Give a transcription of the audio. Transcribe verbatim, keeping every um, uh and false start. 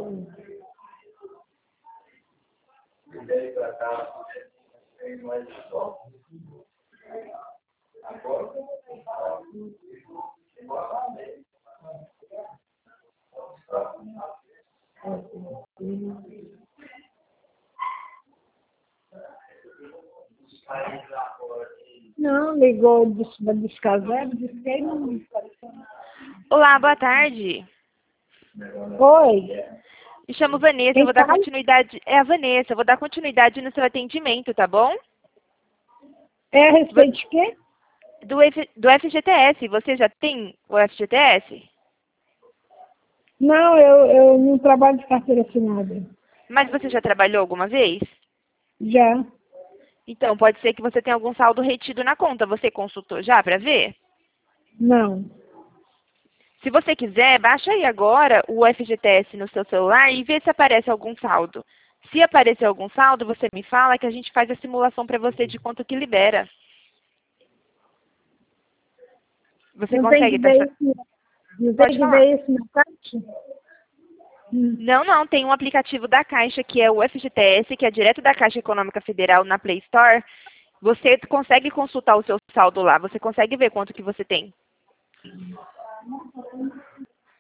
Não, ligou da Descasero, disse que ele não apareceu. Olá, boa tarde. Oi, Me chamo Vanessa, Quem eu vou dar fala? continuidade... É a Vanessa, eu vou dar continuidade no seu atendimento, tá bom? é a respeito de quê? Do, F... do F G T S, você já tem o F G T S? Não, eu, eu não trabalho de carteira assinada. Mas você já trabalhou alguma vez? Já, Então, pode ser que você tenha algum saldo retido na conta. Você consultou já para ver? não. Se você quiser, baixa aí agora o F G T S no seu celular e vê se aparece algum saldo. Se aparecer algum saldo, você me fala que a gente faz a simulação para você de quanto que libera. Você Não tem que consegue ver taxar? isso, não tem Pode que falar. ver isso na caixa? Hum. Não, não, tem um aplicativo da Caixa, que é o F G T S, que é direto da Caixa Econômica Federal na Play Store. Você consegue consultar o seu saldo lá, você consegue ver quanto que você tem.